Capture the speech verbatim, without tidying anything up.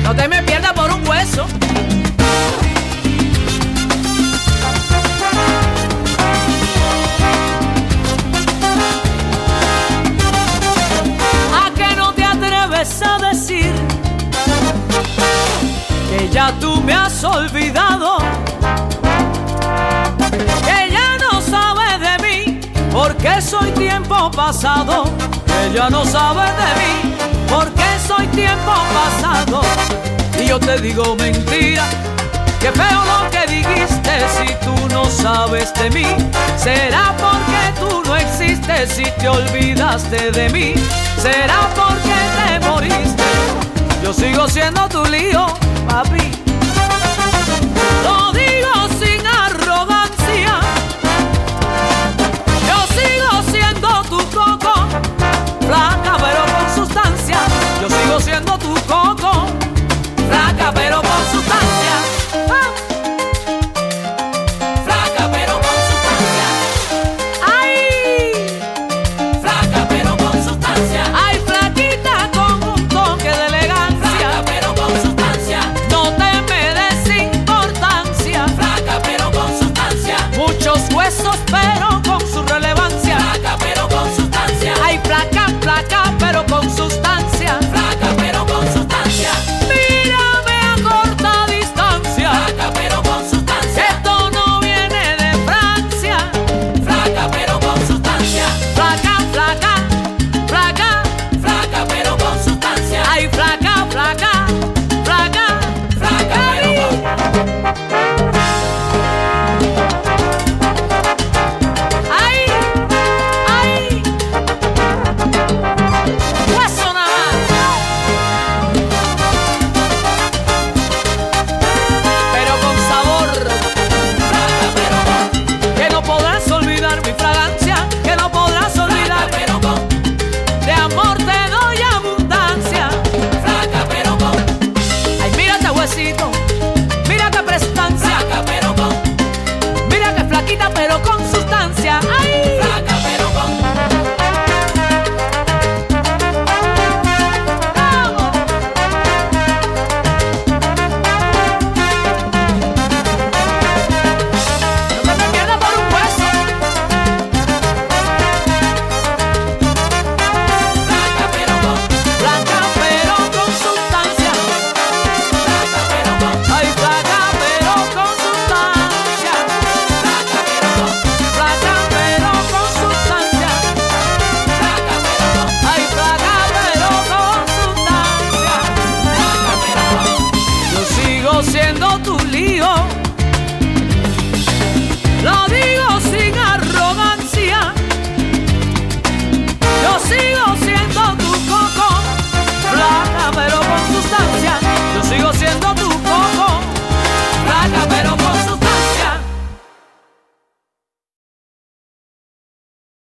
No te me pierdas por un hueso. ¿A qué no te atreves a decir que ya tú me has olvidado? Que ya no sabes de mí porque soy tiempo pasado. Que ya no sabes de mí porque soy tiempo pasado. Y yo te digo mentira, qué feo lo que dijiste. Si tú no sabes de mí, será porque tú no existes. Si te olvidaste de mí, será porque te moriste. Yo sigo siendo tu lío, papi. Lo digo sin arrogancia. Yo sigo siendo tu coco, flaca pero con sustancia. Yo sigo siendo tu coco, flaca pero con sustancia. ¡Ah! Flaca pero con sustancia. ¡Ay! Flaca pero con sustancia. ¡Ay, flaquita con un toque de elegancia! Flaca pero con sustancia. No te me des importancia. Flaca pero con sustancia. Muchos huesos pero con su relevancia. Flaca pero con sustancia. ¡Ay, flaca, flaca pero con sustancia! Flaca pero con sustancia. Mírame a corta distancia. Flaca pero con sustancia. Esto no viene de Francia. Flaca pero con sustancia. Flaca, flaca, flaca, flaca pero con sustancia. Ay, flaca, flaca, flaca, flaca pero con... Ay, ay, hueso nada más. Pero con sabor. Flaca pero con. Que no podrás olvidar mi fragancia. Que no podrás olvidar. Flaca pero con. De amor te doy abundancia. Flaca pero con. Ay, mírate huesito. Mira qué prestancia. Flaca pero con. Mira que flaquita pero con sustancia. Ay, flaca pero con. Vamos. No te me pierdas por un hueso. Flaca pero con. Flaca pero con sustancia. Flaca pero con. Ay, flaca pero con sustancia. Flaca pero con. Flaca pero con sustancia. Flaca pero con. Ay, flaca pero con sustancia. Flaca pero con. Yo sigo siendo tu lío.